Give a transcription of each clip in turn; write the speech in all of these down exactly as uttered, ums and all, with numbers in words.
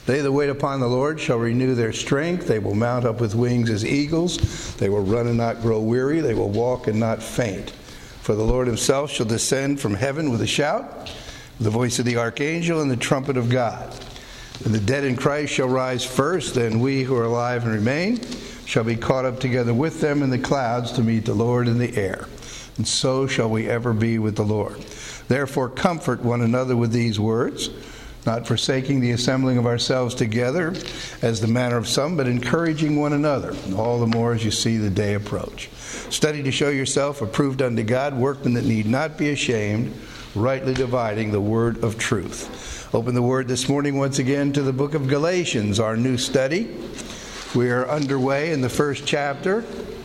They that wait upon the Lord shall renew their strength. They will mount up with wings as eagles. They will run and not grow weary. They will walk and not faint. For the Lord himself shall descend from heaven with a shout, with the voice of the archangel and the trumpet of God. And the dead in Christ shall rise first, then we who are alive and remain shall be caught up together with them in the clouds to meet the Lord in the air. And so shall we ever be with the Lord. Therefore comfort one another with these words, not forsaking the assembling of ourselves together, as the manner of some, but encouraging one another, all the more as you see the day approach. Study to show yourself approved unto God, workmen that need not be ashamed, rightly dividing the word of truth. Open the word this morning once again to the book of Galatians, our new study. We are underway in the first chapter.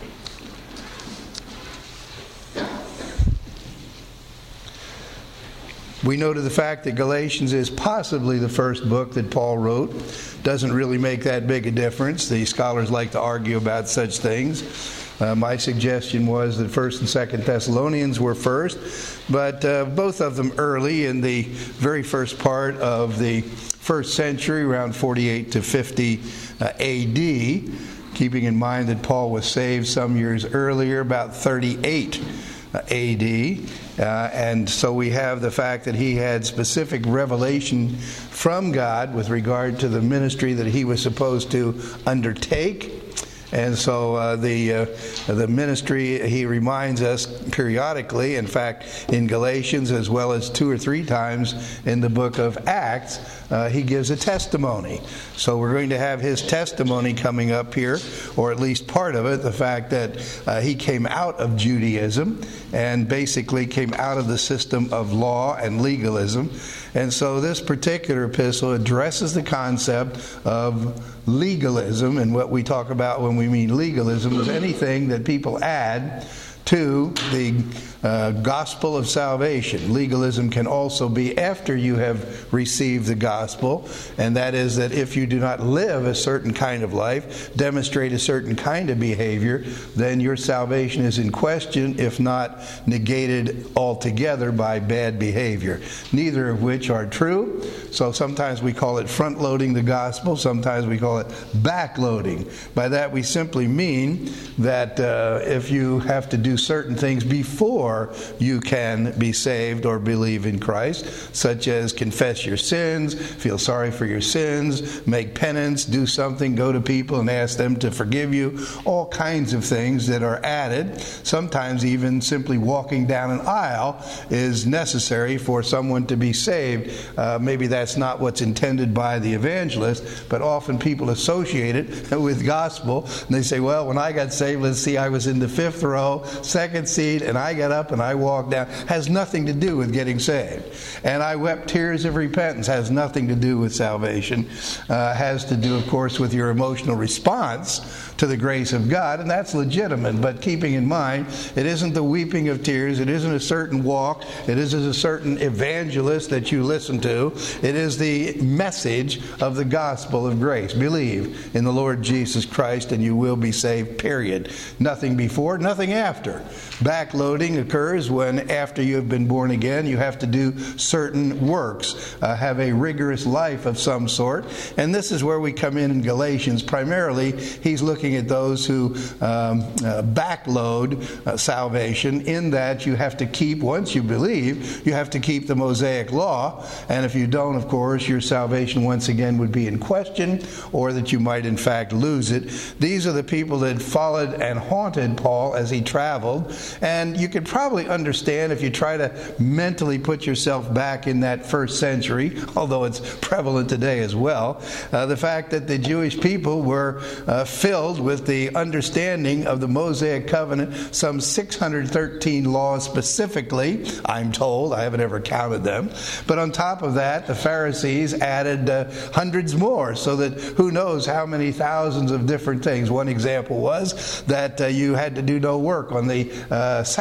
We know to the fact that Galatians is possibly the first book that Paul wrote. Doesn't really make that big a difference. The scholars like to argue about such things. Uh, my suggestion was that First and Second Thessalonians were first, but uh, both of them early in the very first part of the first century, around forty-eight to fifty uh, A D, keeping in mind that Paul was saved some years earlier, about thirty-eight uh, A D. Uh, and so we have the fact that he had specific revelation from God with regard to the ministry that he was supposed to undertake. And so uh, the uh, the ministry, he reminds us periodically, in fact, in Galatians as well as two or three times in the book of Acts, uh, he gives a testimony. So we're going to have his testimony coming up here, or at least part of it, the fact that uh, he came out of Judaism and basically came out of the system of law and legalism. And so this particular epistle addresses the concept of legalism, and what we talk about when we mean legalism is anything that people add to the uh, gospel of salvation. Legalism can also be after you have received the gospel, and that is that if you do not live a certain kind of life, demonstrate a certain kind of behavior, then your salvation is in question, if not negated altogether by bad behavior, neither of which are true. So sometimes we call it front-loading the gospel, sometimes we call it back-loading. By that we simply mean that uh, if you have to do certain things before you can be saved or believe in Christ, such as confess your sins, feel sorry for your sins, make penance, do something, go to people and ask them to forgive you, all kinds of things that are added. Sometimes even simply walking down an aisle is necessary for someone to be saved. Uh, maybe that's not what's intended by the evangelist, but often people associate it with gospel, and they say, well, when I got saved, let's see, I was in the fifth row, second seat, and I got up and I walked down. Has nothing to do with getting saved. And I wept tears of repentance. Has nothing to do with salvation. Uh, has to do, of course, with your emotional response to the grace of God, and that's legitimate. But keeping in mind, it isn't the weeping of tears. It isn't a certain walk. It isn't a certain evangelist that you listen to. It is the message of the gospel of grace. Believe in the Lord Jesus Christ and you will be saved, period. Nothing before, nothing after. Backloading occurs when, after you have been born again, you have to do certain works, uh, have a rigorous life of some sort. And this is where we come in in Galatians. Primarily, he's looking at those who um, uh, backload uh, salvation, in that you have to keep, once you believe, you have to keep the Mosaic law. And if you don't, of course, your salvation once again would be in question, or that you might in fact lose it. These are the people that followed and haunted Paul as he traveled. And you could probably understand, if you try to mentally put yourself back in that first century, although it's prevalent today as well, uh, the fact that the Jewish people were uh, filled with the understanding of the Mosaic covenant, some six hundred thirteen laws specifically, I'm told. I haven't ever counted them. But on top of that, the Pharisees added uh, hundreds more, so that who knows how many thousands of different things. One example was that uh, you had to do no work on the uh, Sabbath day.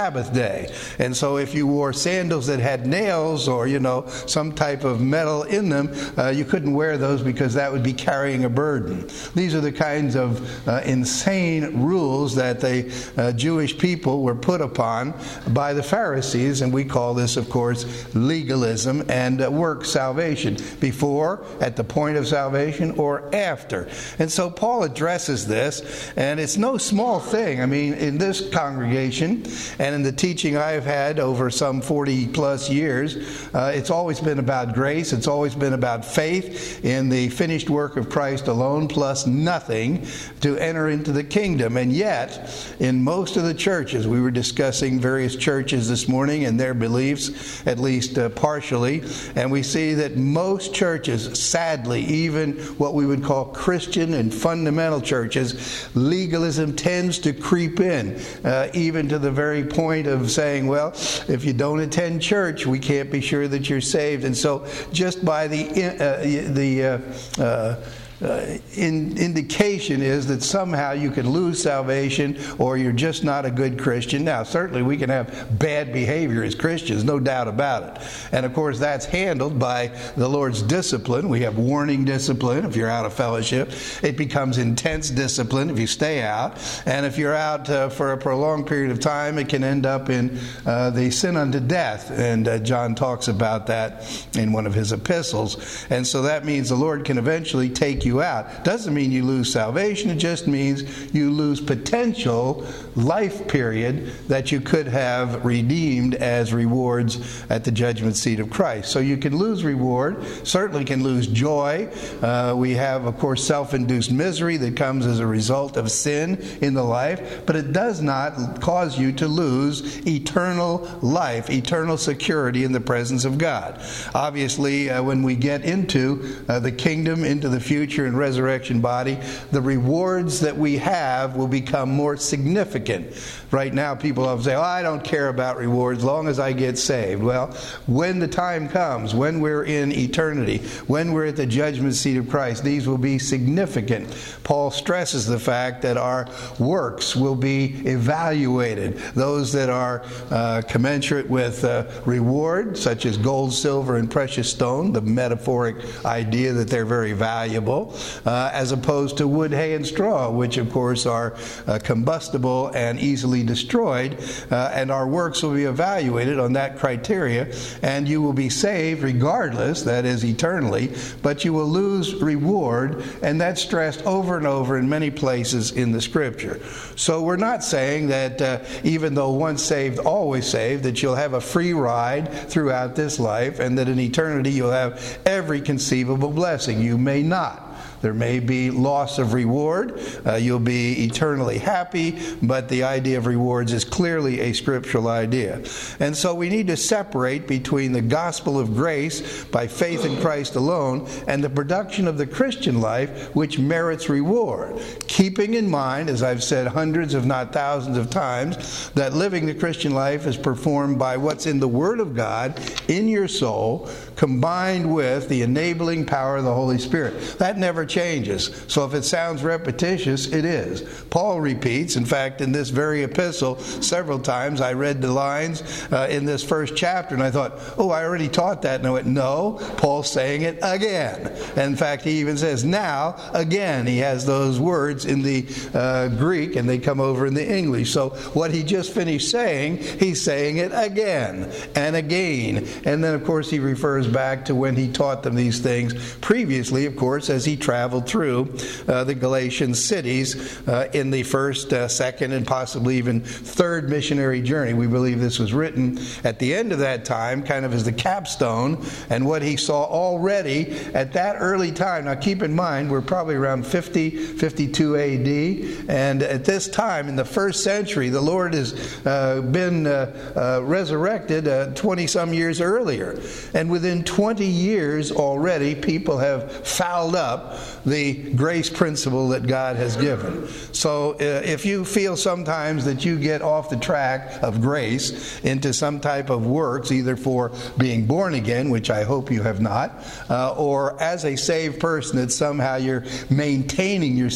day. And so if you wore sandals that had nails or, you know, some type of metal in them, uh, you couldn't wear those because that would be carrying a burden. These are the kinds of uh, insane rules that the uh, Jewish people were put upon by the Pharisees, and we call this, of course, legalism and uh, work salvation, before, at the point of salvation, or after. And so Paul addresses this, and it's no small thing. I mean, in this congregation and in the teaching I've had over some forty plus years, uh, it's always been about grace. It's always been about faith in the finished work of Christ alone, plus nothing to enter into the kingdom. And yet, in most of the churches, we were discussing various churches this morning and their beliefs, at least uh, partially, and we see that most churches, sadly, even what we would call Christian and fundamental churches, legalism tends to creep in, uh, even to the very point of saying, well, if you don't attend church, we can't be sure that you're saved. And so just by the uh, the uh, uh, Uh, in, indication is that somehow you can lose salvation or you're just not a good Christian. Now, certainly we can have bad behavior as Christians, no doubt about it. And of course, that's handled by the Lord's discipline. We have warning discipline if you're out of fellowship. It becomes intense discipline if you stay out. And if you're out uh, for a prolonged period of time, it can end up in uh, the sin unto death. And uh, John talks about that in one of his epistles. And so that means the Lord can eventually take you out. Doesn't mean you lose salvation. It just means you lose potential life period that you could have redeemed as rewards at the judgment seat of Christ. So you can lose reward, certainly can lose joy. Uh, we have, of course, self-induced misery that comes as a result of sin in the life, but it does not cause you to lose eternal life, eternal security in the presence of God. Obviously, uh, when we get into uh, the kingdom, into the future, and resurrection body, the rewards that we have will become more significant. Right now, people often say, oh, I don't care about rewards as long as I get saved. Well, when the time comes, when we're in eternity, when we're at the judgment seat of Christ, these will be significant. Paul stresses the fact that our works will be evaluated. Those that are uh, commensurate with uh, reward, such as gold, silver, and precious stone, the metaphoric idea that they're very valuable, uh, as opposed to wood, hay, and straw, which of course are uh, combustible and easily destroyed, uh, and our works will be evaluated on that criteria, and you will be saved regardless, that is eternally, but you will lose reward, and that's stressed over and over in many places in the Scripture. So we're not saying that uh, even though once saved, always saved, that you'll have a free ride throughout this life, and that in eternity you'll have every conceivable blessing. You may not. There may be loss of reward. Uh, you'll be eternally happy, but the idea of rewards is clearly a scriptural idea. And so we need to separate between the gospel of grace by faith in Christ alone and the production of the Christian life, which merits reward. Keeping in mind, as I've said hundreds if not thousands of times, that living the Christian life is performed by what's in the Word of God in your soul, combined with the enabling power of the Holy Spirit. That never changes. So if it sounds repetitious, it is. Paul repeats, in fact, in this very epistle, several times I read the lines uh, in this first chapter, and I thought, oh, I already taught that. And I went, no, Paul's saying it again. And in fact, he even says, now, again. He has those words in the uh, Greek, and they come over in the English. So what he just finished saying, he's saying it again and again. And then, of course, he refers back to when he taught them these things previously, of course, as he traveled through uh, the Galatian cities uh, in the first, uh, second, and possibly even third missionary journey. We believe this was written at the end of that time, kind of as the capstone, and what he saw already at that early time. Now keep in mind, we're probably around fifty, fifty-two A D, and at this time, in the first century, the Lord has uh, been uh, uh, resurrected uh, twenty-some years earlier. And within twenty years already, people have fouled up the grace principle that God has given. So uh, if you feel sometimes that you get off the track of grace into some type of works, either for being born again, which I hope you have not, uh, or as a saved person, that somehow you're maintaining your salvation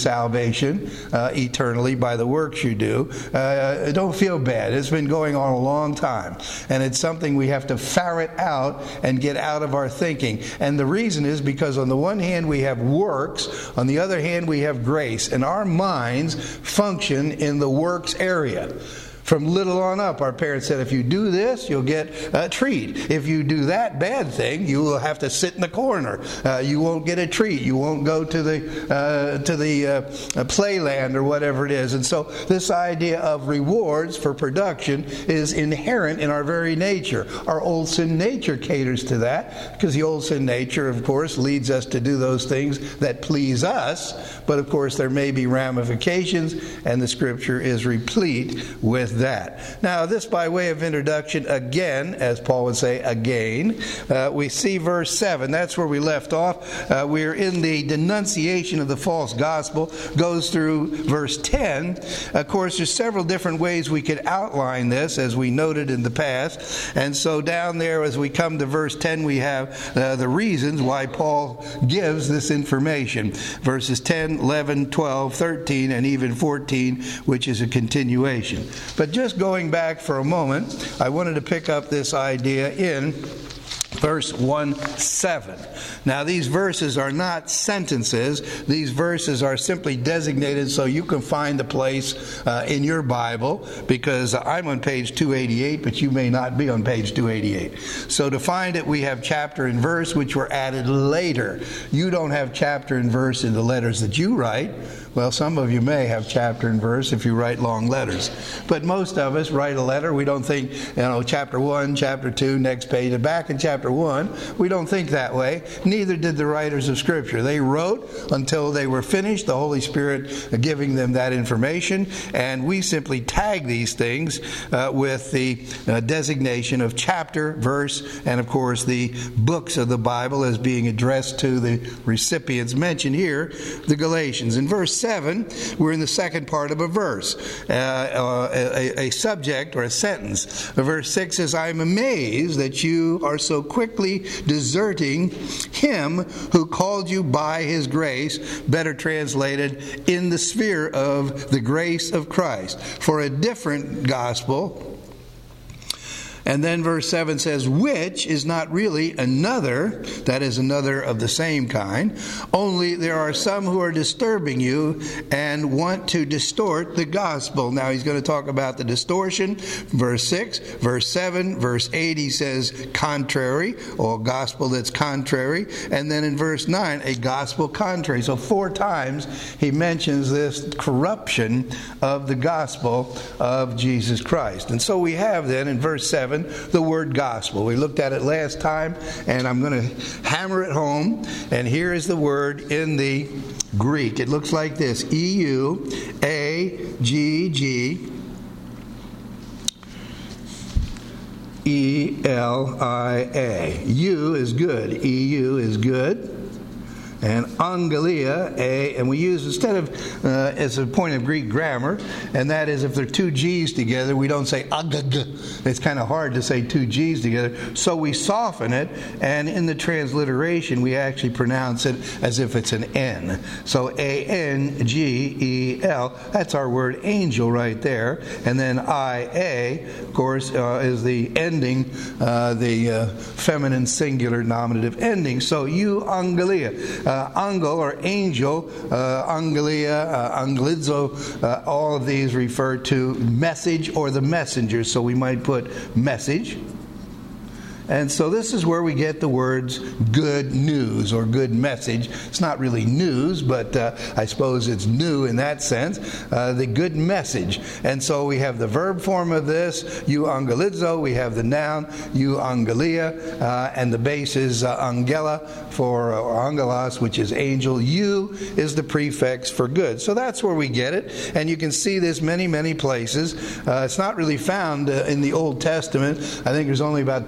salvation uh, eternally by the works you do. Uh, don't feel bad. It's been going on a long time. And it's something we have to ferret out and get out of our thinking. And the reason is because on the one hand we have works, on the other hand we have grace. And our minds function in the works area. From little on up, our parents said, if you do this, you'll get a treat. If you do that bad thing, you will have to sit in the corner. Uh, you won't get a treat. You won't go to the uh, to the uh, playland or whatever it is. And so this idea of rewards for production is inherent in our very nature. Our old sin nature caters to that, because the old sin nature, of course, leads us to do those things that please us. But, of course, there may be ramifications, and the Scripture is replete with that. Now, this by way of introduction, again, as Paul would say, again, uh, we see verse seven. That's where we left off. Uh, we're in the denunciation of the false gospel. Goes through verse ten. Of course, there's several different ways we could outline this, as we noted in the past. And so down there, as we come to verse ten, we have uh, the reasons why Paul gives this information. Verses ten, eleven, twelve, thirteen, and even fourteen, which is a continuation. But just going back for a moment, I wanted to pick up this idea in verse one seven. Now, these verses are not sentences. These verses are simply designated so you can find the place uh, in your Bible, because I'm on page two eighty-eight, but you may not be on page two eighty-eight. So to find it, we have chapter and verse, which were added later. You don't have chapter and verse in the letters that you write. Well, some of you may have chapter and verse if you write long letters. But most of us write a letter. We don't think, you know, chapter one, chapter two, next page. Back in chapter one, we don't think that way. Neither did the writers of Scripture. They wrote until they were finished, the Holy Spirit giving them that information. And we simply tag these things uh, with the uh, designation of chapter, verse, and of course the books of the Bible as being addressed to the recipients mentioned here, the Galatians. In verse seven, we're in the second part of a verse, uh, uh, a, a subject or a sentence. Verse six says, I am amazed that you are so quickly deserting him who called you by his grace, better translated, in the sphere of the grace of Christ, for a different gospel. And then verse seven says, which is not really another, that is another of the same kind, only there are some who are disturbing you and want to distort the gospel. Now he's going to talk about the distortion. Verse six, verse seven, verse eight, he says contrary, or gospel that's contrary. And then in verse nine, a gospel contrary. So four times he mentions this corruption of the gospel of Jesus Christ. And so we have then in verse seven, the word gospel. We looked at it last time, and I'm going to hammer it home. And here is the word in the Greek. It looks like this: E U A G G E L I A. U is good. E U is good. And angelia, a, and we use, instead of, uh, as a point of Greek grammar, and that is if there are two G's together, we don't say agag. It's kind of hard to say two G's together. So we soften it, and in the transliteration, we actually pronounce it as if it's an N. So A N G E L, that's our word angel right there. And then I A, of course, uh, is the ending, uh, the uh, feminine singular nominative ending. So you angelia. Uh, angel or angel, uh, angelia, uh, anglizo, uh, all of these refer to message or the messenger. So we might put message. And so this is where we get the words good news or good message. It's not really news, but uh, I suppose it's new in that sense. Uh, the good message. And so we have the verb form of this, euangelizo. We have the noun, euangelia. Uh, and the base is uh, angela for, uh, or angelos, which is angel. Eu is the prefix for good. So that's where we get it. And you can see this many, many places. Uh, it's not really found uh, in the Old Testament. I think there's only about two places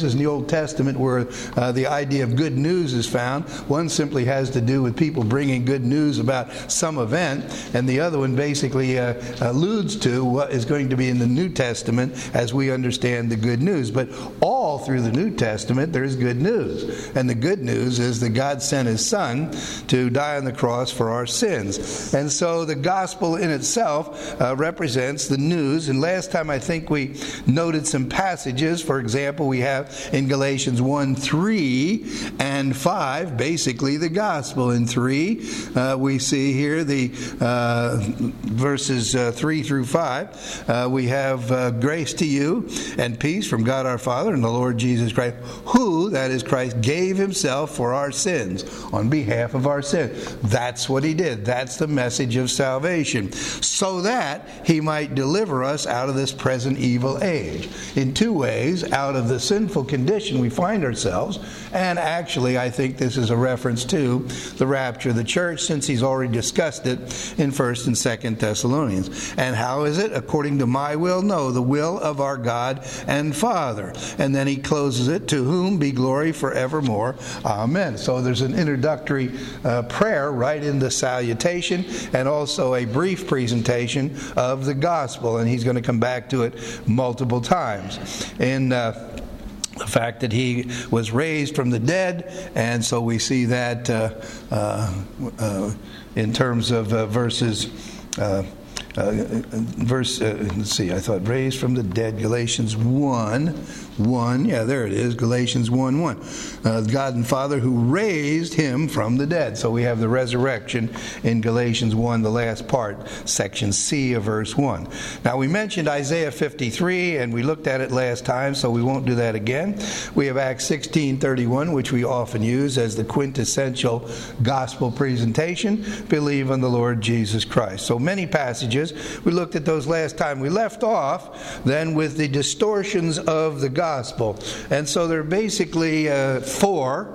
places in the Old Testament where uh, the idea of good news is found. One simply has to do with people bringing good news about some event, and the other one basically uh, alludes to what is going to be in the New Testament as we understand the good news. But all through the New Testament there's good news, and the good news is that God sent His Son to die on the cross for our sins. And so the gospel in itself uh, represents the news. And last time I think we noted some passages. For example, we have in Galatians one, three and five, basically the gospel. In three, uh, we see here the uh, verses uh, three through five. Uh, we have uh, grace to you and peace from God our Father and the Lord Jesus Christ, who, that is Christ, gave Himself for our sins on behalf of our sins. That's what He did. That's the message of salvation, so that He might deliver us out of this present evil age. In two ways, out of the sinful condition we find ourselves, and actually I think this is a reference to the rapture of the church, since he's already discussed it in First and Second Thessalonians. And how is it? According to my will? No, the will of our God and Father. And then he closes it, to whom be glory forevermore. Amen. So there's an introductory uh, prayer right in the salutation, and also a brief presentation of the gospel, and he's going to come back to it multiple times. In uh, the fact that He was raised from the dead, and so we see that uh, uh, uh, in terms of uh, verses uh, uh, verse uh, let's see, I thought raised from the dead, Galatians one one, yeah, there it is, Galatians one one. Uh, God and Father who raised Him from the dead. So we have the resurrection in Galatians one, the last part, section C of verse one. Now we mentioned Isaiah fifty-three, and we looked at it last time, so we won't do that again. We have Acts sixteen thirty-one, which we often use as the quintessential gospel presentation. Believe on the Lord Jesus Christ. So many passages. We looked at those last time. We left off then with the distortions of the gospel. Gospel. And so there are basically uh, four,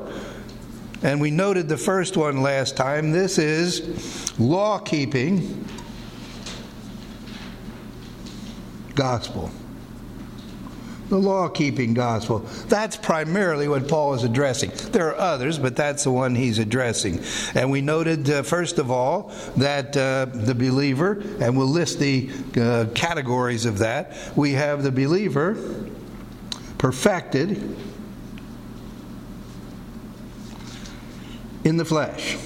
and we noted the first one last time. This is law-keeping gospel. The law-keeping gospel. That's primarily what Paul is addressing. There are others, but that's the one he's addressing. And we noted, uh, first of all, that uh, the believer, and we'll list the uh, categories of that. We have the believer perfected in the flesh.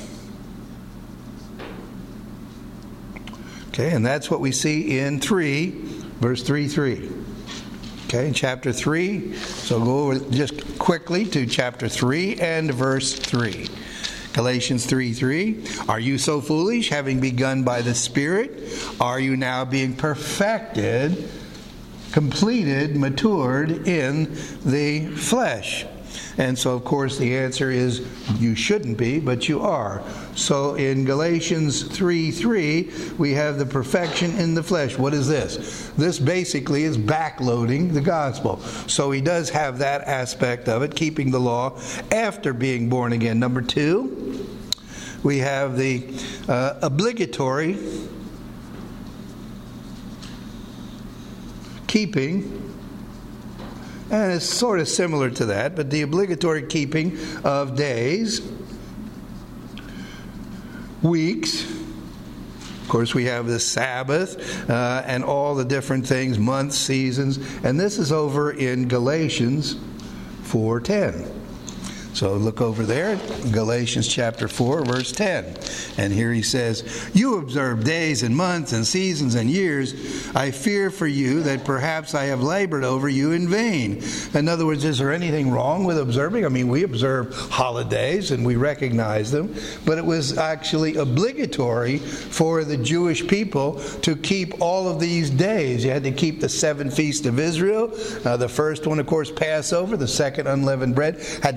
Okay, and that's what we see in three, verse three three. Okay, in chapter three. So go over just quickly to chapter three and verse three. Galatians three three. Are you so foolish, having begun by the Spirit? Are you now being perfected, completed, matured in the flesh? And so, of course, the answer is you shouldn't be, but you are. So in Galatians three three, we have the perfection in the flesh. What is this? This basically is backloading the gospel. So he does have that aspect of it, keeping the law after being born again. Number two, we have the uh, obligatory keeping, and it's sort of similar to that, but the obligatory keeping of days, weeks. Of course, we have the Sabbath uh, and all the different things, months, seasons, and this is over in Galatians four ten. So look over there, Galatians chapter four, verse ten. And here he says, you observe days and months and seasons and years. I fear for you that perhaps I have labored over you in vain. In other words, is there anything wrong with observing? I mean, we observe holidays and we recognize them, but it was actually obligatory for the Jewish people to keep all of these days. You had to keep the seven feasts of Israel. Uh, the first one, of course, Passover. The second, unleavened bread. Had to keep that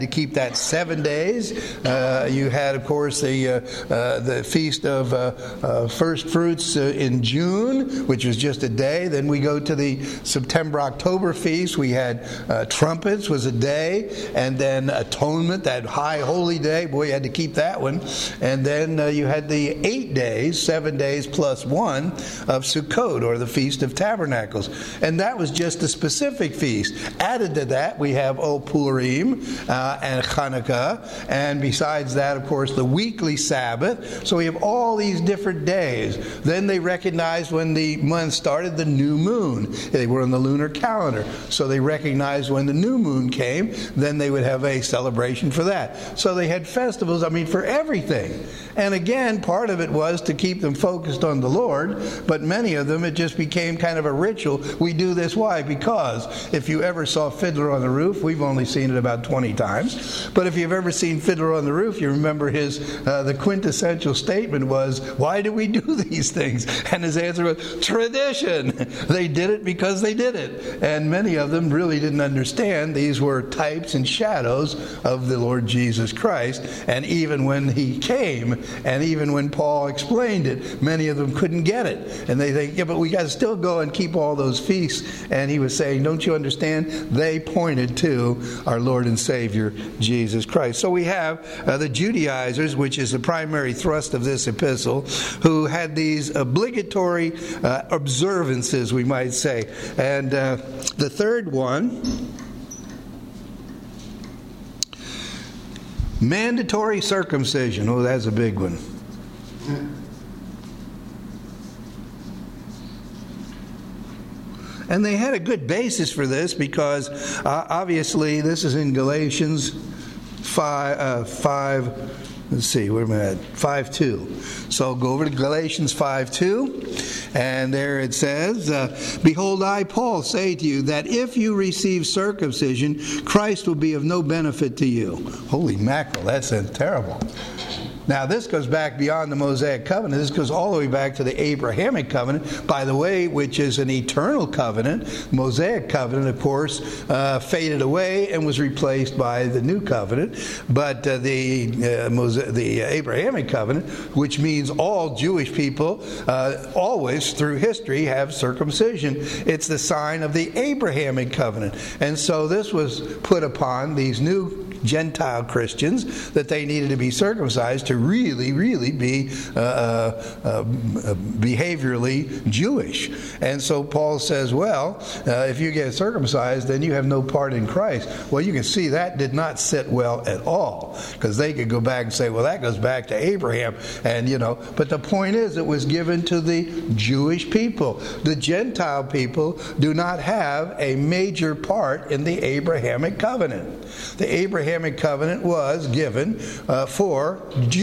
got seven days. Uh, you had, of course, the uh, uh, the feast of uh, uh, first fruits uh, in June, which was just a day. Then we go to the September-October feast. We had uh, trumpets was a day, and then atonement, that high holy day. Boy, you had to keep that one. And then uh, you had the eight days, seven days plus one of Sukkot, or the Feast of Tabernacles. And that was just a specific feast. Added to that, we have O Purim uh, and Hanukkah. And besides that, of course, the weekly Sabbath. So we have all these different days. Then they recognized when the month started the new moon. They were on the lunar calendar. So they recognized when the new moon came, then they would have a celebration for that. So they had festivals, I mean, for everything. And again, part of it was to keep them focused on the Lord, but many of them, it just became kind of a ritual. We do this, why? Because if you ever saw Fiddler on the Roof, we've only seen it about twenty times, but if you've ever seen Fiddler on the Roof, you remember his, uh, the quintessential statement was, why do we do these things? And his answer was, tradition. They did it because they did it. And many of them really didn't understand these were types and shadows of the Lord Jesus Christ. And even when he came, and even when Paul explained it, many of them couldn't get it. And they think, yeah, but we got to still go and keep all those feasts. And he was saying, don't you understand? They pointed to our Lord and Savior, Jesus Christ. So we have uh, the Judaizers, which is the primary thrust of this epistle, who had these obligatory uh, observances, we might say. And uh, the third one, mandatory circumcision. Oh, that's a big one. And they had a good basis for this because uh, obviously this is in Galatians five, uh, five let's see, where am I at? five two. So go over to Galatians five two, and there it says, uh, Behold, I, Paul, say to you that if you receive circumcision, Christ will be of no benefit to you. Holy mackerel, that's uh, terrible. Now, this goes back beyond the Mosaic covenant. This goes all the way back to the Abrahamic covenant, by the way, which is an eternal covenant. Mosaic covenant, of course, uh, faded away and was replaced by the new covenant. But uh, the uh, Mose- the Abrahamic covenant, which means all Jewish people uh, always through history have circumcision. It's the sign of the Abrahamic covenant. And so this was put upon these new Gentile Christians, that they needed to be circumcised to really, really be uh, uh, uh, behaviorally Jewish. And so Paul says, well, uh, if you get circumcised, then you have no part in Christ. Well, you can see that did not sit well at all, because they could go back and say, well, that goes back to Abraham. And, you know, but the point is, it was given to the Jewish people. The Gentile people do not have a major part in the Abrahamic covenant. The Abrahamic covenant was given uh, for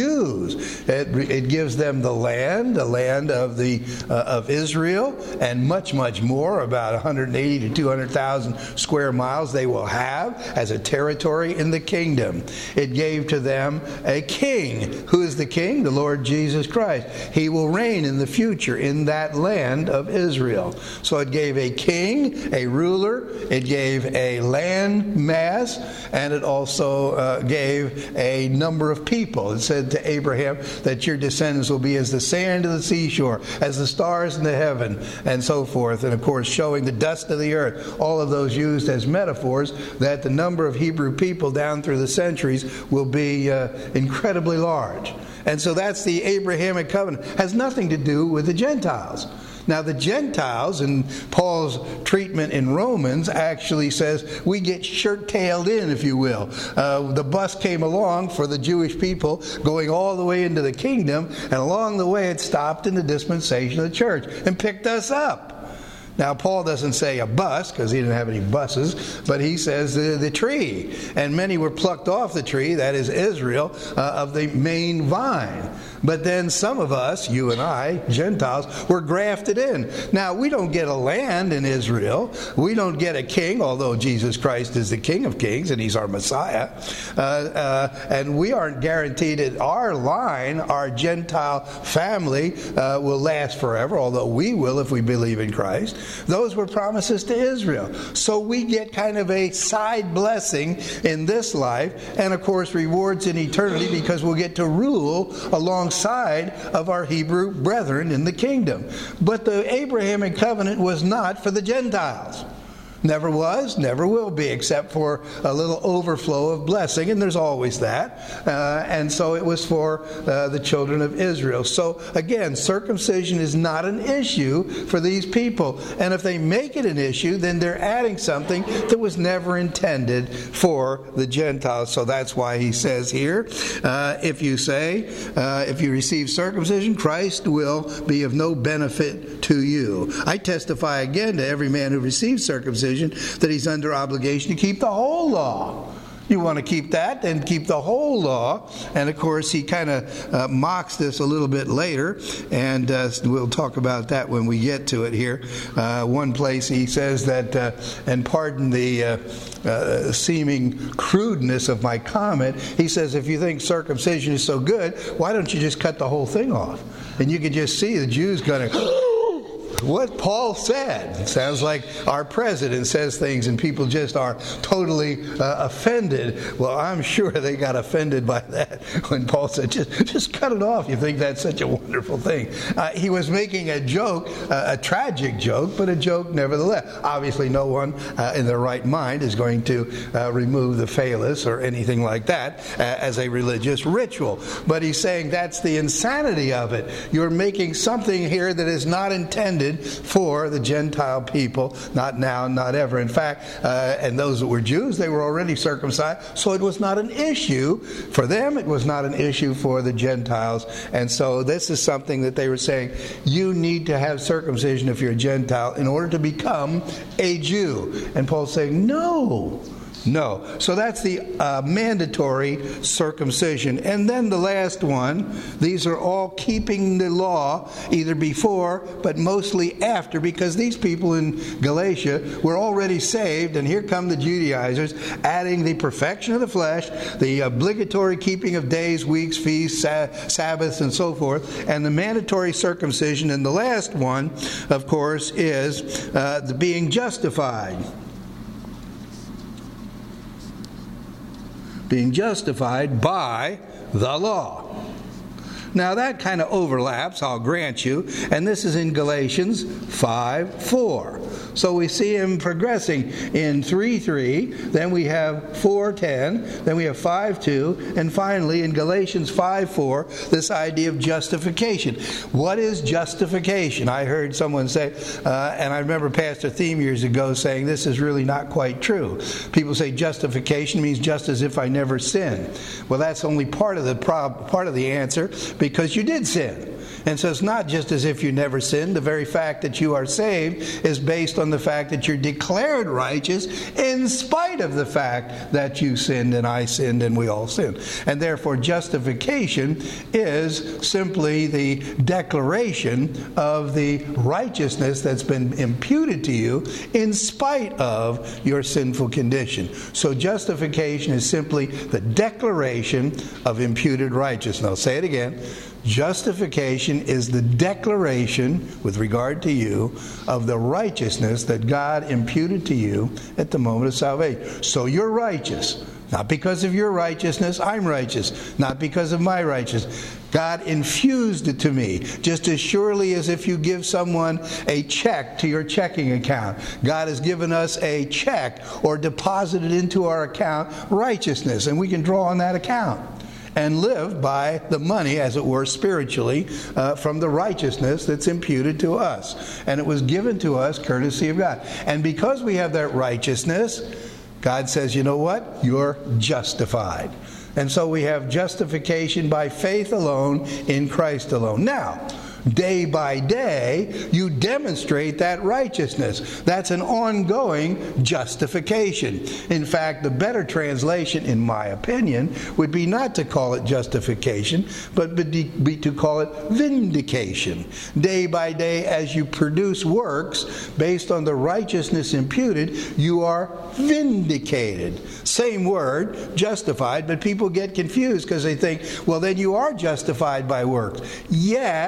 Jews. It, it gives them the land, the land of the uh, of Israel, and much, much more, about one hundred eighty to two hundred thousand square miles they will have as a territory in the kingdom. It gave to them a king. Who is the king? The Lord Jesus Christ. He will reign in the future in that land of Israel. So it gave a king, a ruler, it gave a land mass, and it also uh, gave a number of people. It said to Abraham that your descendants will be as the sand of the seashore, as the stars in the heaven, and so forth. And of course, showing the dust of the earth. All of those used as metaphors that the number of Hebrew people down through the centuries will be uh, incredibly large. And so that's the Abrahamic covenant. It has nothing to do with the Gentiles. Now, the Gentiles, in Paul's treatment in Romans, actually says we get shirt-tailed in, if you will. Uh, the bus came along for the Jewish people going all the way into the kingdom, and along the way it stopped in the dispensation of the church and picked us up. Now, Paul doesn't say a bus, because he didn't have any buses, but he says the, the tree. And many were plucked off the tree, that is Israel, uh, of the main vine. But then some of us, you and I, Gentiles, were grafted in. Now, we don't get a land in Israel. We don't get a king, although Jesus Christ is the King of Kings and He's our Messiah. Uh, uh, and we aren't guaranteed that our line, our Gentile family, uh, will last forever, although we will if we believe in Christ. Those were promises to Israel. So we get kind of a side blessing in this life, and of course rewards in eternity, because we'll get to rule alongside of our Hebrew brethren in the kingdom. But the Abrahamic covenant was not for the Gentiles. Never was, never will be, except for a little overflow of blessing, and there's always that. Uh, and so it was for uh, the children of Israel. So again, circumcision is not an issue for these people. And if they make it an issue, then they're adding something that was never intended for the Gentiles. So that's why he says here, uh, if you say, uh, if you receive circumcision, Christ will be of no benefit to you. I testify again to every man who receives circumcision that he's under obligation to keep the whole law. You want to keep that, then keep the whole law. And of course, he kind of uh, mocks this a little bit later, and uh, we'll talk about that when we get to it here. Uh, one place he says that, uh, and pardon the uh, uh, seeming crudeness of my comment, he says, if you think circumcision is so good, why don't you just cut the whole thing off? And you can just see the Jews going, what Paul said. It sounds like our president says things and people just are totally uh, offended. Well, I'm sure they got offended by that when Paul said, just, just cut it off. You think that's such a wonderful thing. Uh, he was making a joke, uh, a tragic joke, but a joke nevertheless. Obviously, no one uh, in their right mind is going to uh, remove the phallus or anything like that uh, as a religious ritual. But he's saying that's the insanity of it. You're making something here that is not intended for the Gentile people, not now, not ever. In fact, uh, and those that were Jews, they were already circumcised, so it was not an issue for them. It was not an issue for the Gentiles. And so this is something that they were saying, you need to have circumcision if you're a Gentile in order to become a Jew. And Paul's saying, no. No. So that's the uh, mandatory circumcision. And then the last one, these are all keeping the law either before, but mostly after, because these people in Galatia were already saved, and here come the Judaizers adding the perfection of the flesh, the obligatory keeping of days, weeks, feasts, Sabbaths, and so forth, and the mandatory circumcision. And the last one, of course, is uh, the being justified. Being justified by the law. Now that kind of overlaps, I'll grant you, and this is in Galatians five four. So we see him progressing in three three, then we have four ten, then we have five two, and finally in Galatians five four, this idea of justification. What is justification? I heard someone say, uh, and I remember Pastor Thiem years ago saying this is really not quite true. People say justification means just as if I never sinned. Well, that's only part of the prob- part of the answer, because you did sin. And so it's not just as if you never sinned. The very fact that you are saved is based on the fact that you're declared righteous in spite of the fact that you sinned and I sinned and we all sinned. And therefore justification is simply the declaration of the righteousness that's been imputed to you in spite of your sinful condition. So justification is simply the declaration of imputed righteousness. I'll say it again. Justification is the declaration, with regard to you, of the righteousness that God imputed to you at the moment of salvation. So you're righteous. Not because of your righteousness, I'm righteous. Not because of my righteousness. God infused it to me, just as surely as if you give someone a check to your checking account. God has given us a check or deposited into our account righteousness, and we can draw on that account and live by the money, as it were, spiritually, uh, from the righteousness that's imputed to us. And it was given to us courtesy of God. And because we have that righteousness, God says, you know what? You're justified. And so we have justification by faith alone in Christ alone. Now, day by day, you demonstrate that righteousness. That's an ongoing justification. In fact, the better translation, in my opinion, would be not to call it justification, but be to call it vindication. Day by day, as you produce works based on the righteousness imputed, you are vindicated. Same word, justified, but people get confused because they think, well, then you are justified by works. Yes,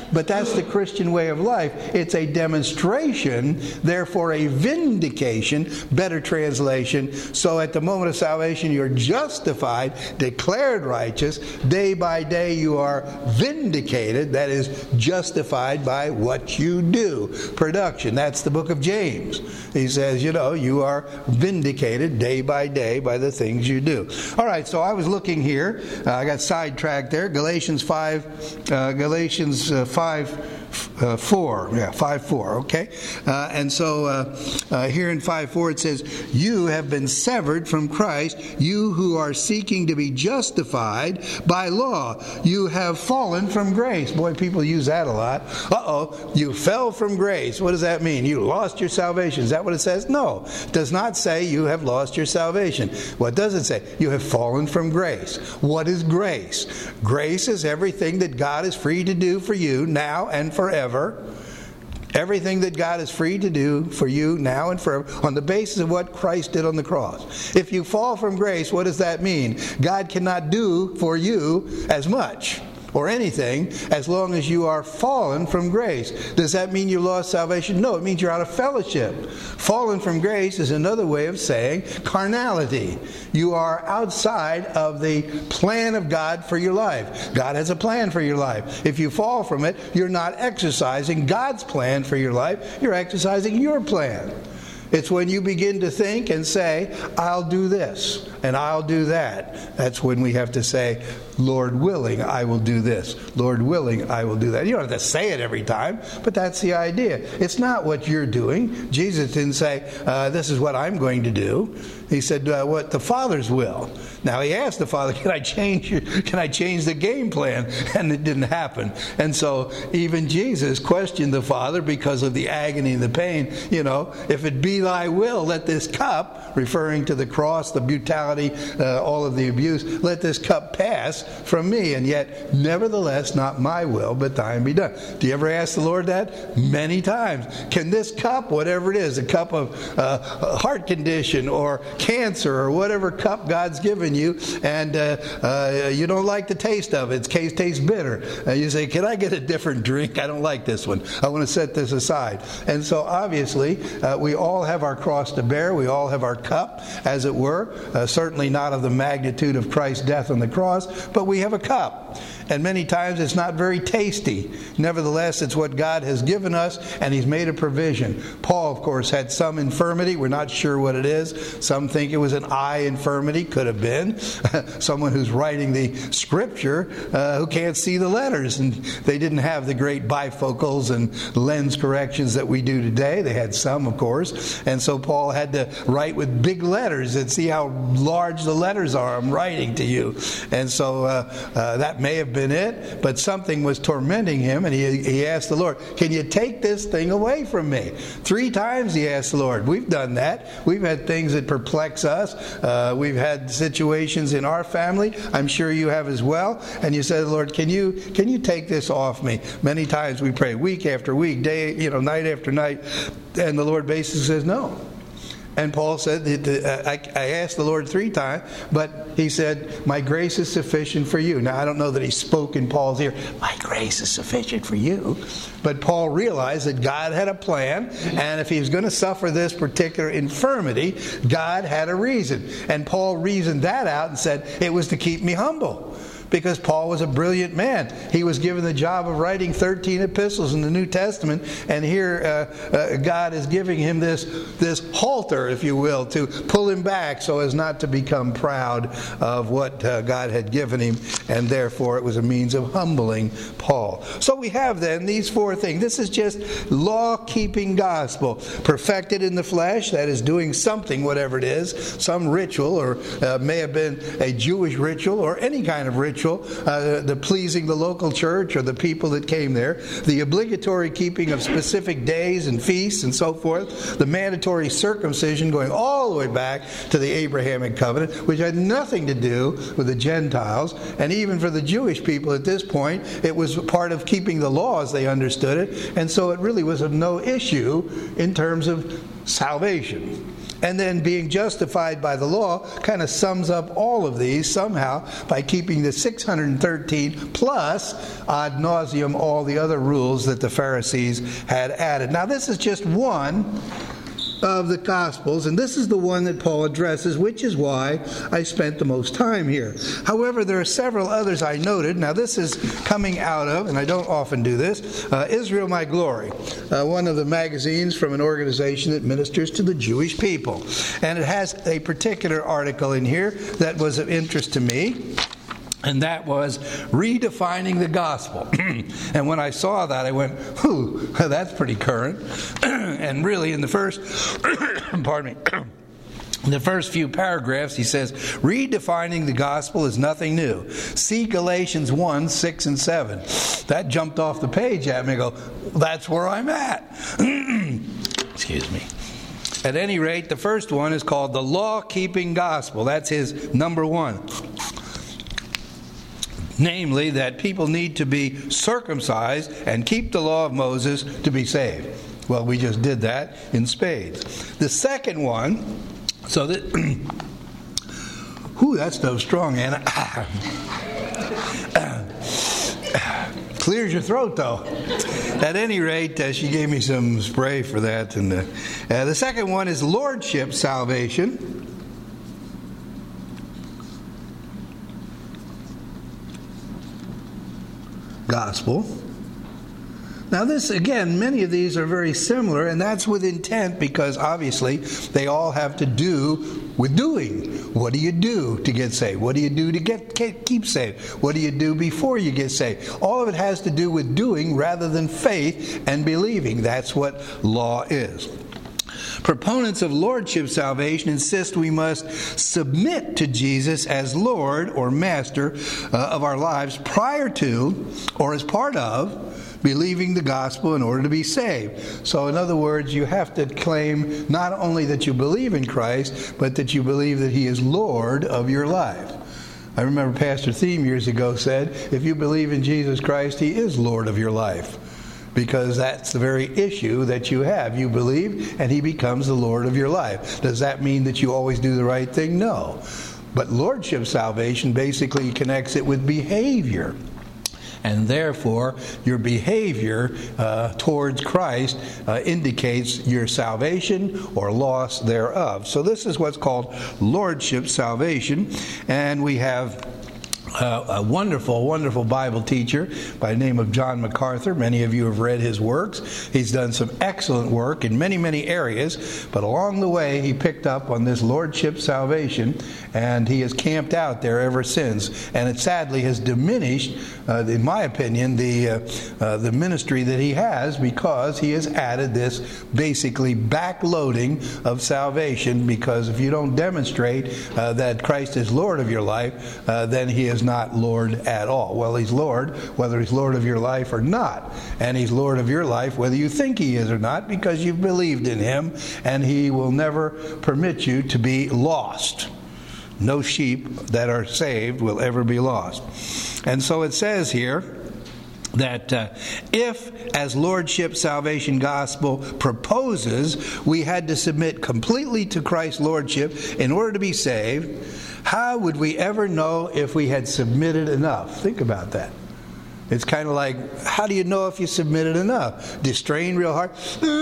but that's the Christian way of life. It's a demonstration, therefore a vindication, better translation. So at the moment of salvation, you're justified, declared righteous. Day by day, you are vindicated, that is, justified by what you do. Production, that's the book of James. He says, you know, you are vindicated day by day by the things you do. All right, so I was looking here. Uh, I got sidetracked there. Galatians five, uh, Galatians uh, five, uh, four. Yeah, five, four, okay? Uh, and so uh, uh, here in five, four it says, you have been severed from Christ, you who are seeking to be justified by law. You have fallen from grace. Boy, people use that a lot. Uh-oh, you fell from grace. What does that mean? You lost your salvation. Is that what it says? No. It does not say you have lost your salvation. What does it say? You have fallen from grace. What is grace? Grace is everything that God is free to do for you now and forever. Everything that God is free to do for you now and forever on the basis of what Christ did on the cross. If you fall from grace, what does that mean? God cannot do for you as much or anything as long as you are fallen from grace. Does that mean you lost salvation? No, it means you're out of fellowship. Fallen from grace is another way of saying carnality. You are outside of the plan of God for your life. God has a plan for your life. If you fall from it, you're not exercising God's plan for your life. You're exercising your plan. It's when you begin to think and say, I'll do this and I'll do that. That's when we have to say, Lord willing, I will do this. Lord willing, I will do that. You don't have to say it every time, but that's the idea. It's not what you're doing. Jesus didn't say, uh, this is what I'm going to do. He said, uh, what the Father's will. Now he asked the Father, can I change your, can I change the game plan? And it didn't happen. And so even Jesus questioned the Father because of the agony and the pain. You know, if it be thy will, let this cup, referring to the cross, the brutality, uh, all of the abuse, let this cup pass from me. And yet, nevertheless, not my will, but thine be done. Do you ever ask the Lord that? Many times. Can this cup, whatever it is, a cup of uh, heart condition or cancer or whatever cup God's given you, and uh, uh, you don't like the taste of it, it tastes bitter. Uh, you say, can I get a different drink? I don't like this one. I want to set this aside. And so obviously, uh, we all have our cross to bear. We all have our cup, as it were. Uh, certainly not of the magnitude of Christ's death on the cross, but we have a cup. And many times it's not very tasty. Nevertheless, it's what God has given us, and He's made a provision. Paul, of course, had some infirmity. We're not sure what it is. Some think it was an eye infirmity. Could have been. Someone who's writing the Scripture uh, who can't see the letters. And they didn't have the great bifocals and lens corrections that we do today. They had some, of course. And so Paul had to write with big letters and see how large the letters are I'm writing to you. And so uh, uh, that may have been it, but something was tormenting him, and he, he asked the Lord, can you take this thing away from me? Three times he asked the Lord. We've done that. We've had things that perplex us. Uh, we've had situations in our family. I'm sure you have as well. And you said, Lord, can you can you take this off me? Many times we pray week after week, day, you know, night after night, and the Lord basically says no. And Paul said, that, uh, I, I asked the Lord three times, but he said, my grace is sufficient for you. Now, I don't know that he spoke in Paul's ear, my grace is sufficient for you. But Paul realized that God had a plan, and if he was going to suffer this particular infirmity, God had a reason. And Paul reasoned that out and said, it was to keep me humble. Because Paul was a brilliant man. He was given the job of writing thirteen epistles in the New Testament, and here uh, uh, God is giving him this, this halter, if you will, to pull him back so as not to become proud of what uh, God had given him, and therefore it was a means of humbling Paul. So we have then these four things. This is just law-keeping gospel. Perfected in the flesh, that is doing something, whatever it is, some ritual, or uh, may have been a Jewish ritual, or any kind of ritual, Uh, the pleasing the local church or the people that came there, the obligatory keeping of specific days and feasts and so forth, the mandatory circumcision going all the way back to the Abrahamic covenant, which had nothing to do with the Gentiles, and even for the Jewish people at this point, it was part of keeping the law as they understood it, and so it really was of no issue in terms of salvation. And then being justified by the law kind of sums up all of these somehow by keeping the six hundred thirteen plus ad nauseum all the other rules that the Pharisees had added. Now this is just one of the Gospels, and this is the one that Paul addresses, which is why I spent the most time here. However, there are several others I noted. Now this is coming out of, and I don't often do this, uh, Israel My Glory, uh, one of the magazines from an organization that ministers to the Jewish people. And it has a particular article in here that was of interest to me. And that was redefining the gospel. And when I saw that, I went, whew, that's pretty current. And really, in the first, pardon me, in the first few paragraphs, he says, redefining the gospel is nothing new. See Galatians one, six, and seven. That jumped off the page at me. I go, that's where I'm at. Excuse me. At any rate, the first one is called the law-keeping gospel. That's his number one. Namely, that people need to be circumcised and keep the law of Moses to be saved. Well, we just did that in spades. The second one, so that, whew, that stuff's strong, Anna. Clears your throat, though. At any rate, uh, she gave me some spray for that. And uh, uh, the second one is lordship salvation. Gospel. Now this, again, many of these are very similar, and that's with intent because obviously they all have to do with doing. What do you do to get saved? What do you do to get keep saved? What do you do before you get saved? All of it has to do with doing rather than faith and believing. That's what law is. Proponents of lordship salvation insist we must submit to Jesus as Lord or Master uh, of our lives prior to or as part of believing the gospel in order to be saved. So in other words, you have to claim not only that you believe in Christ, but that you believe that He is Lord of your life. I remember Pastor Thiem years ago said, if you believe in Jesus Christ, He is Lord of your life. Because that's the very issue that you have. You believe, and He becomes the Lord of your life. Does that mean that you always do the right thing? No. But lordship salvation basically connects it with behavior. And therefore, your behavior uh, towards Christ uh, indicates your salvation or loss thereof. So this is what's called lordship salvation. And we have Uh, a wonderful, wonderful Bible teacher by the name of John MacArthur. Many of you have read his works. He's done some excellent work in many, many areas, but along the way he picked up on this lordship salvation, and he has camped out there ever since. And it sadly has diminished, uh, in my opinion, the uh, uh, the ministry that he has, because he has added this basically backloading of salvation, because if you don't demonstrate uh, that Christ is Lord of your life, uh, then he is not Lord at all. Well, He's Lord whether He's Lord of your life or not. And He's Lord of your life whether you think He is or not, because you've believed in Him, and He will never permit you to be lost. No sheep that are saved will ever be lost. And so it says here that uh, if, as lordship salvation gospel proposes, we had to submit completely to Christ's lordship in order to be saved, how would we ever know if we had submitted enough? Think about that. It's kind of like, how do you know if you submitted enough? Do you strain real hard?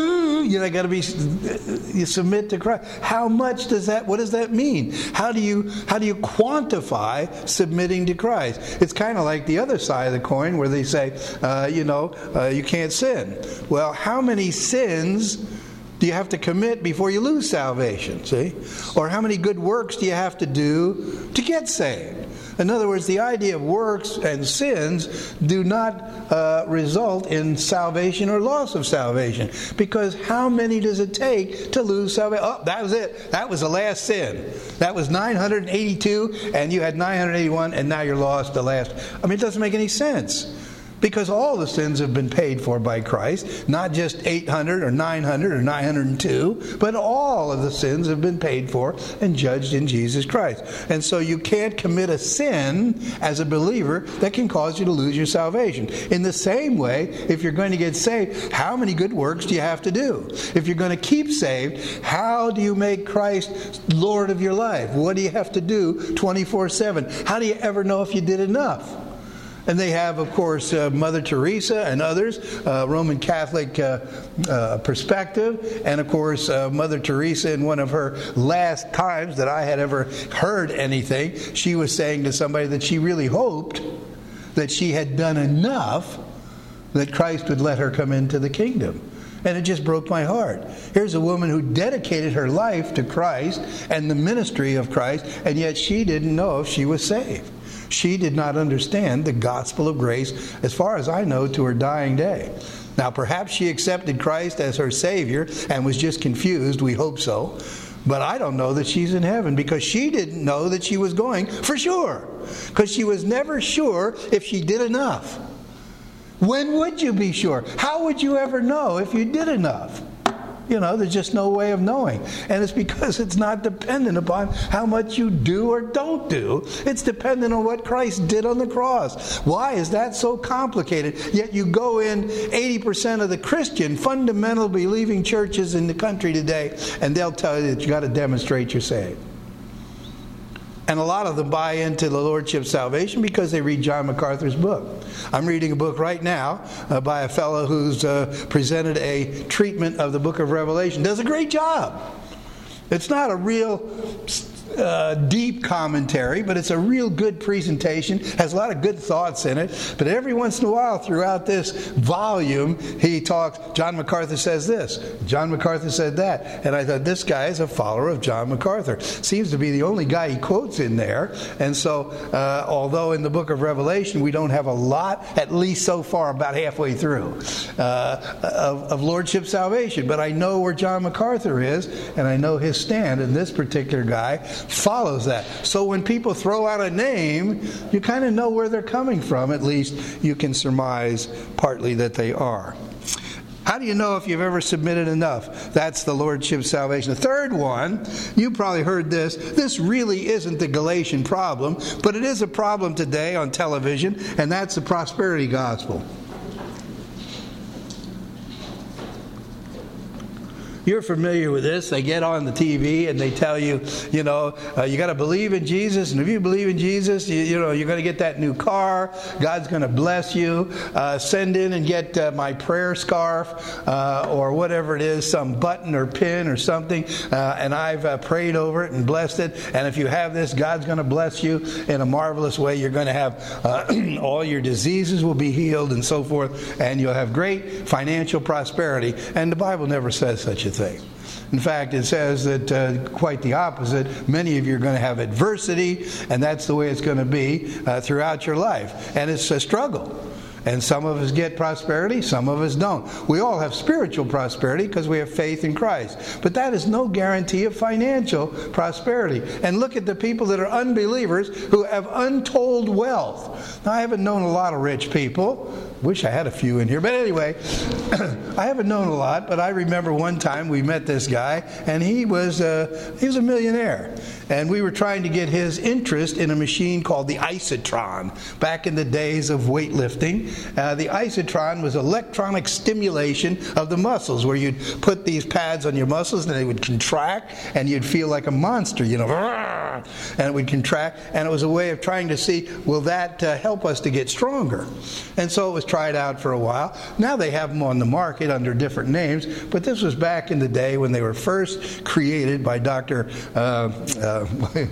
You know, got to be. You submit to Christ. How much does that? What does that mean? How do you how do you quantify submitting to Christ? It's kind of like the other side of the coin, where they say, uh, you know, uh, you can't sin. Well, how many sins do you have to commit before you lose salvation? See, or how many good works do you have to do to get saved? In other words, the idea of works and sins do not uh, result in salvation or loss of salvation. Because how many does it take to lose salvation? Oh, that was it. That was the last sin. That was nine hundred eighty-two, and you had nine hundred eighty-one, and now you're lost the last. I mean, it doesn't make any sense. Because all the sins have been paid for by Christ, not just eight hundred or nine hundred or nine hundred two, but all of the sins have been paid for and judged in Jesus Christ. And so you can't commit a sin as a believer that can cause you to lose your salvation. In the same way, if you're going to get saved, how many good works do you have to do? If you're going to keep saved, how do you make Christ Lord of your life? What do you have to do twenty-four seven? How do you ever know if you did enough? And they have, of course, uh, Mother Teresa and others, uh, Roman Catholic uh, uh, perspective. And, of course, uh, Mother Teresa, in one of her last times that I had ever heard anything, she was saying to somebody that she really hoped that she had done enough that Christ would let her come into the kingdom. And it just broke my heart. Here's a woman who dedicated her life to Christ and the ministry of Christ, and yet she didn't know if she was saved. She did not understand the gospel of grace, as far as I know, to her dying day. Now, perhaps she accepted Christ as her Savior and was just confused. We hope so. But I don't know that she's in heaven, because she didn't know that she was going for sure. Because she was never sure if she did enough. When would you be sure? How would you ever know if you did enough? You know, there's just no way of knowing. And it's because it's not dependent upon how much you do or don't do. It's dependent on what Christ did on the cross. Why is that so complicated? Yet you go in eighty percent of the Christian, fundamental believing churches in the country today, and they'll tell you that you got to demonstrate you're saved. And a lot of them buy into the Lordship salvation because they read John MacArthur's book. I'm reading a book right now uh, by a fellow who's uh, presented a treatment of the book of Revelation. Does a great job. It's not a real uh, deep commentary, but it's a real good presentation. Has a lot of good thoughts in it. But every once in a while throughout this volume, he talks, John MacArthur says this, John MacArthur said that. And I thought, this guy is a follower of John MacArthur. Seems to be the only guy he quotes in there. And so, uh, although in the book of Revelation we don't have a lot, at least so far about halfway through, uh, of, of Lordship salvation. But I know where John MacArthur is, and I know his stand, and this particular guy follows that. So when people throw out a name, you kind of know where they're coming from. At least you can surmise partly that they are. How do you know if you've ever submitted enough? That's the Lordship salvation. The third one, you probably heard this. This really isn't the Galatian problem, but it is a problem today on television, and that's the prosperity gospel. You're familiar with this. They get on the T V and they tell you, you know, uh, you got to believe in Jesus. And if you believe in Jesus, you, you know, you're going to get that new car. God's going to bless you. Uh, send in and get uh, my prayer scarf uh, or whatever it is, some button or pin or something. Uh, and I've uh, prayed over it and blessed it. And if you have this, God's going to bless you in a marvelous way. You're going to have uh, all your diseases will be healed and so forth. And you'll have great financial prosperity. And the Bible never says such a thing. In fact, it says that uh, quite the opposite. Many of you are going to have adversity, and that's the way it's going to be uh, throughout your life. And it's a struggle. And some of us get prosperity, some of us don't. We all have spiritual prosperity because we have faith in Christ. But that is no guarantee of financial prosperity. And look at the people that are unbelievers who have untold wealth. Now, I haven't known a lot of rich people. Wish I had a few in here. But anyway, I haven't known a lot, but I remember one time we met this guy, and he was, uh, he was a millionaire. And we were trying to get his interest in a machine called the Isotron. Back in the days of weightlifting, uh, the Isotron was electronic stimulation of the muscles, where you'd put these pads on your muscles, and they would contract, and you'd feel like a monster, you know, and it would contract. And it was a way of trying to see, will that uh, help us to get stronger? And so it was tried out for a while. Now they have them on the market under different names, but this was back in the day when they were first created by Doctor Uh, uh,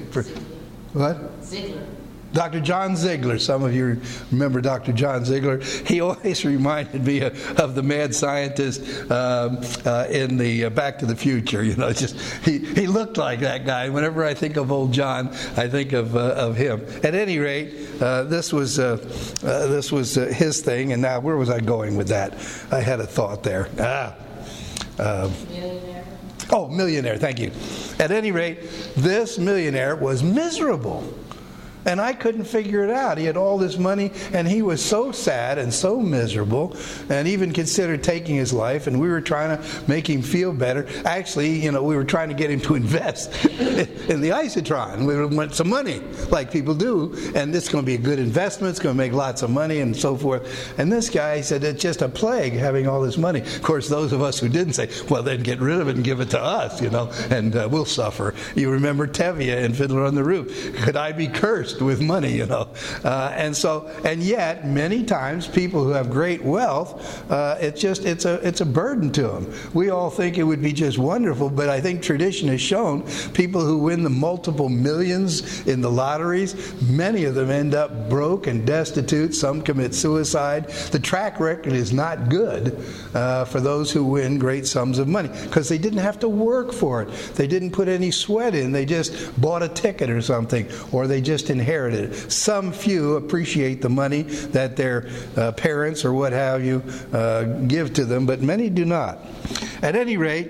what? Ziegler. Doctor John Ziegler. Some of you remember Doctor John Ziegler. He always reminded me of, of the mad scientist um, uh, in the uh, Back to the Future. You know, just he, he looked like that guy. Whenever I think of old John, I think of uh, of him. At any rate, uh, this was uh, uh, this was uh, his thing. And now, where was I going with that? I had a thought there. Ah. Uh, Millionaire. Oh, millionaire. Thank you. At any rate, this millionaire was miserable. And I couldn't figure it out. He had all this money, and he was so sad and so miserable, and even considered taking his life, and we were trying to make him feel better. Actually, you know, we were trying to get him to invest in the isotron. We want some money, like people do, and this is going to be a good investment. It's going to make lots of money and so forth. And this guy said, it's just a plague having all this money. Of course, those of us who didn't say, well, then get rid of it and give it to us, you know, and uh, we'll suffer. You remember Tevye and Fiddler on the Roof. Could I be cursed with money, you know? Uh, and so, and yet, many times, people who have great wealth, uh, it's just, it's a, it's a burden to them. We all think it would be just wonderful, but I think tradition has shown people who win the multiple millions in the lotteries, many of them end up broke and destitute. Some commit suicide. The track record is not good uh, for those who win great sums of money because they didn't have to work for it. They didn't put any sweat in. They just bought a ticket or something, or they just inherited it. Some few appreciate the money that their uh, parents or what have you uh, give to them, but many do not. At any rate,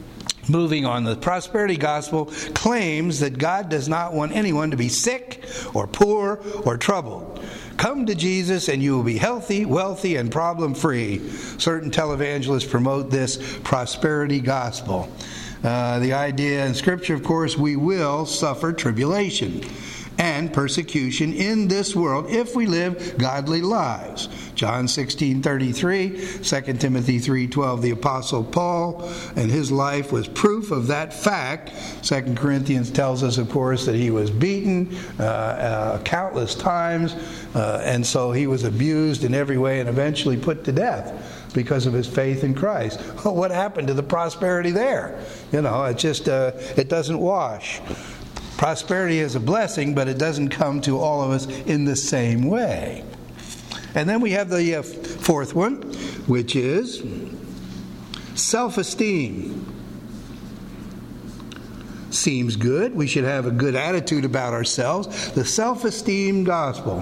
moving on, the prosperity gospel claims that God does not want anyone to be sick or poor or troubled. Come to Jesus and you will be healthy, wealthy, and problem-free. Certain televangelists promote this prosperity gospel. Uh, the idea in Scripture, of course, we will suffer tribulation and persecution in this world if we live godly lives. John sixteen thirty-three, Second Timothy three twelve, the Apostle Paul and his life was proof of that fact. Second Corinthians tells us, of course, that he was beaten uh, uh, countless times, uh, and so he was abused in every way and eventually put to death because of his faith in Christ. Well, what happened to the prosperity there? You know, it just, uh, it doesn't wash. Prosperity is a blessing, but it doesn't come to all of us in the same way. And then we have the uh, fourth one, which is self-esteem. Seems good. We should have a good attitude about ourselves. The self-esteem gospel.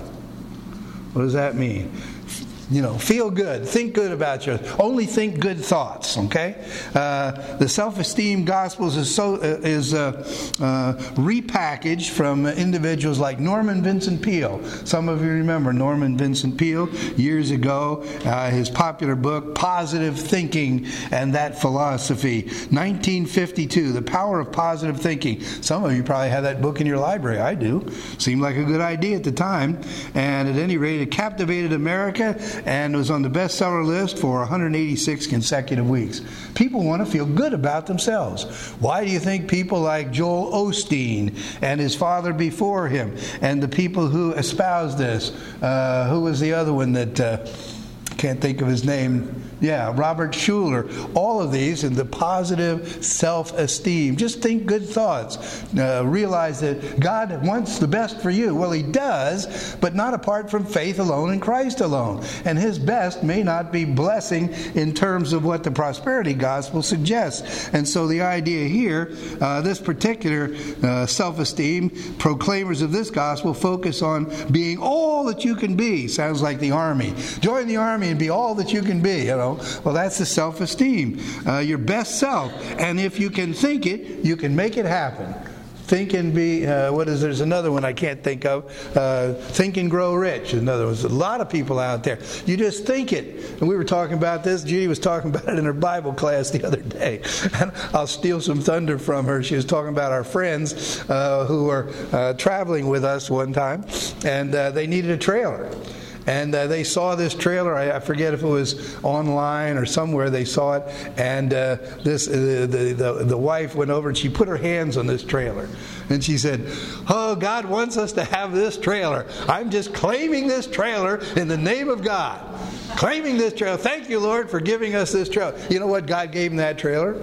What does that mean? You know, feel good. Think good about yourself. Only think good thoughts, okay? Uh, the self-esteem gospels is, so, uh, is uh, uh, repackaged from individuals like Norman Vincent Peale. Some of you remember Norman Vincent Peale years ago. Uh, his popular book, Positive Thinking and That Philosophy. nineteen fifty-two, The Power of Positive Thinking. Some of you probably have that book in your library. I do. Seemed like a good idea at the time. And at any rate, it captivated America and was on the bestseller list for one hundred eighty-six consecutive weeks. People want to feel good about themselves. Why do you think people like Joel Osteen and his father before him and the people who espouse this, uh, who was the other one that, uh, can't think of his name, yeah, Robert Schuller, all of these, and the positive self-esteem. Just think good thoughts. Uh, realize that God wants the best for you. Well, He does, but not apart from faith alone in Christ alone. And His best may not be blessing in terms of what the prosperity gospel suggests. And so the idea here, uh, this particular uh, self-esteem, proclaimers of this gospel focus on being all that you can be. Sounds like the Army. Join the Army and be all that you can be, you know. Well, that's the self-esteem, uh, your best self. And if you can think it, you can make it happen. Think and be, uh, what is, there's another one I can't think of. Uh, think and grow rich. Another one. There's a lot of people out there. You just think it. And we were talking about this. Judy was talking about it in her Bible class the other day. And I'll steal some thunder from her. She was talking about our friends uh, who were uh, traveling with us one time. And uh, they needed a trailer. And uh, they saw this trailer. I, I forget if it was online or somewhere they saw it. And uh, this uh, the, the the wife went over and she put her hands on this trailer. And she said, "Oh, God wants us to have this trailer. I'm just claiming this trailer in the name of God. Claiming this trailer. Thank you, Lord, for giving us this trailer." You know what God gave them that trailer?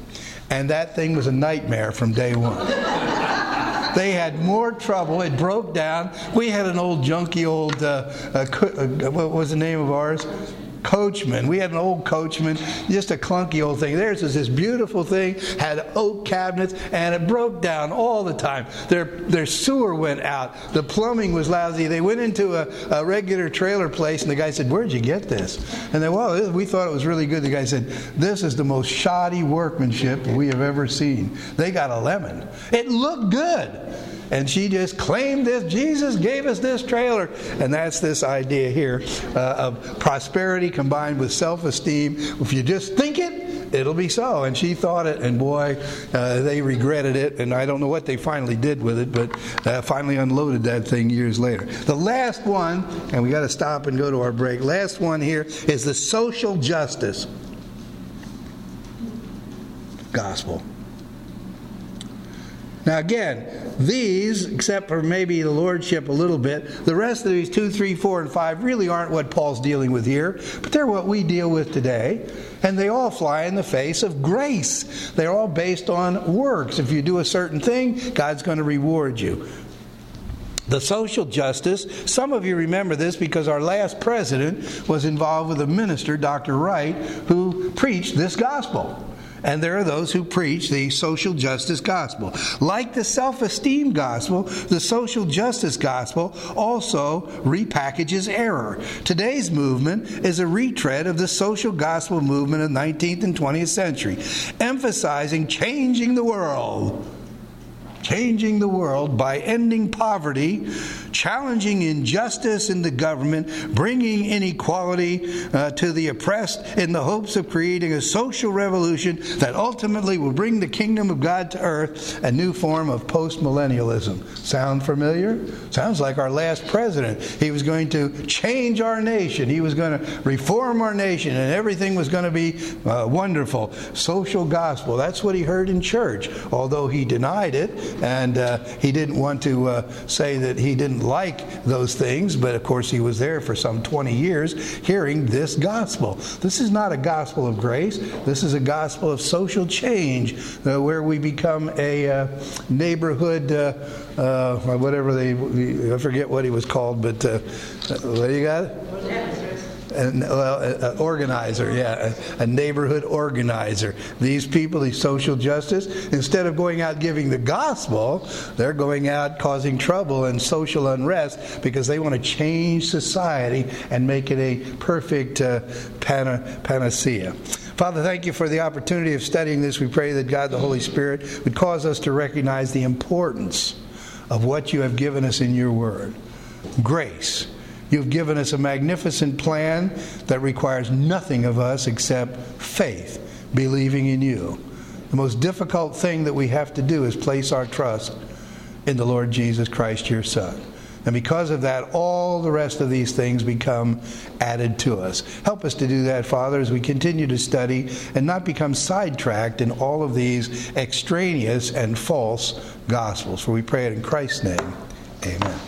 And that thing was a nightmare from day one. They had more trouble. It broke down. We had an old junky old, uh, uh, co- uh, what was the name of ours? Coachman. We had an old Coachman, just a clunky old thing. Theirs was this beautiful thing, had oak cabinets, and it broke down all the time. Their their sewer went out. The plumbing was lousy. They went into a, a regular trailer place, and the guy said, "Where'd you get this?" And they, well, we thought it was really good. The guy said, "This is the most shoddy workmanship we have ever seen." They got a lemon. It looked good. And she just claimed this. Jesus gave us this trailer. And that's this idea here uh, of prosperity combined with self-esteem. If you just think it, it'll be so. And she thought it, and boy, uh, they regretted it. And I don't know what they finally did with it, but uh, finally unloaded that thing years later. The last one, and we got to stop and go to our break. Last one here is the social justice gospel. Now again, these, except for maybe the lordship a little bit, the rest of these two, three, four, and five really aren't what Paul's dealing with here, but they're what we deal with today. And they all fly in the face of grace. They're all based on works. If you do a certain thing, God's going to reward you. The social justice, some of you remember this because our last president was involved with a minister, Doctor Wright, who preached this gospel. And there are those who preach the social justice gospel. Like the self-esteem gospel, the social justice gospel also repackages error. Today's movement is a retread of the social gospel movement of the nineteenth and twentieth century, emphasizing changing the world. Changing the world by ending poverty, challenging injustice in the government, bringing inequality uh, to the oppressed in the hopes of creating a social revolution that ultimately will bring the kingdom of God to earth, a new form of post-millennialism. Sound familiar? Sounds like our last president. He was going to change our nation. He was going to reform our nation, and everything was going to be uh, wonderful. Social gospel. That's what he heard in church, although he denied it. And uh, he didn't want to uh, say that he didn't like those things, but of course he was there for some twenty years hearing this gospel. This is not a gospel of grace. This is a gospel of social change, uh, where we become a uh, neighborhood, uh, uh, whatever they, I forget what he was called, but uh, what do you got? An, well, an organizer, yeah, a, a neighborhood organizer. These people, these social justice, instead of going out giving the gospel, they're going out causing trouble and social unrest because they want to change society and make it a perfect uh, pana, panacea. Father, thank you for the opportunity of studying this. We pray that God, the Holy Spirit, would cause us to recognize the importance of what you have given us in your word. Grace. You've given us a magnificent plan that requires nothing of us except faith, believing in you. The most difficult thing that we have to do is place our trust in the Lord Jesus Christ, your Son. And because of that, all the rest of these things become added to us. Help us to do that, Father, as we continue to study and not become sidetracked in all of these extraneous and false gospels. For we pray it in Christ's name. Amen.